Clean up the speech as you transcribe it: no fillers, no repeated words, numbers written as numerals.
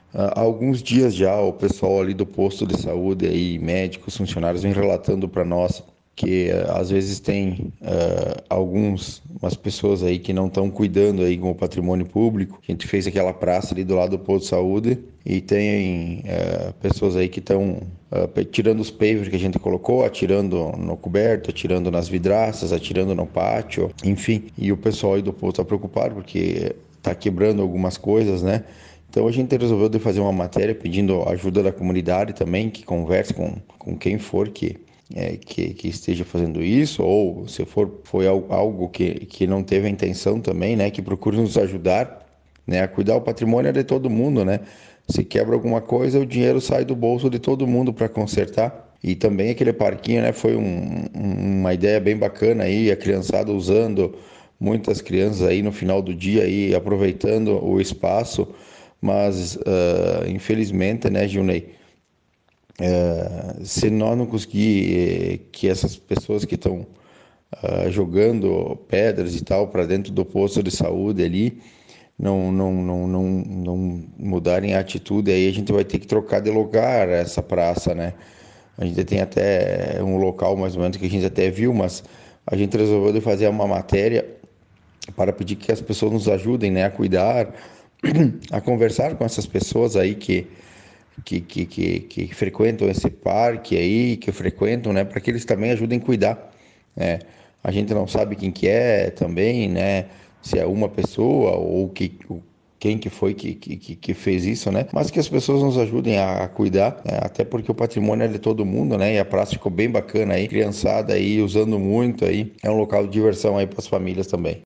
Há alguns dias já o pessoal ali do posto de saúde aí, médicos, funcionários, vem relatando para nós que às vezes tem umas pessoas aí que não estão cuidando aí com o patrimônio público. A gente fez aquela praça ali do lado do posto de saúde e tem pessoas aí que estão tirando os pavers que a gente colocou, atirando no coberto, atirando nas vidraças, atirando no pátio, enfim. E o pessoal aí do posto está preocupado porque está quebrando algumas coisas, né? Então a gente resolveu de fazer uma matéria pedindo ajuda da comunidade também, que converse com quem for que esteja fazendo isso, ou se foi algo que não teve a intenção também, né? Que procure nos ajudar, né? A cuidar o patrimônio é de todo mundo, né? Se quebra alguma coisa, o dinheiro sai do bolso de todo mundo para consertar. E também aquele parquinho, né? Foi uma ideia bem bacana aí, a criançada usando, muitas crianças aí no final do dia aí aproveitando o espaço, mas infelizmente, né, Gilney, se nós não conseguir que essas pessoas que estão jogando pedras e tal para dentro do posto de saúde ali não mudarem a atitude, aí a gente vai ter que trocar de lugar essa praça, né? A gente tem até um local mais ou menos que a gente até viu, mas a gente resolveu de fazer uma matéria para pedir que as pessoas nos ajudem, né, a cuidar, a conversar com essas pessoas aí que frequentam esse parque aí, que frequentam, né, para que eles também ajudem a cuidar, né? A gente não sabe quem que é também, né, se é uma pessoa ou quem que foi que fez isso, né? Mas que as pessoas nos ajudem a cuidar, né? Até porque o patrimônio é de todo mundo, né? E a praça ficou bem bacana aí, criançada aí usando muito aí. É um local de diversão aí para as famílias também.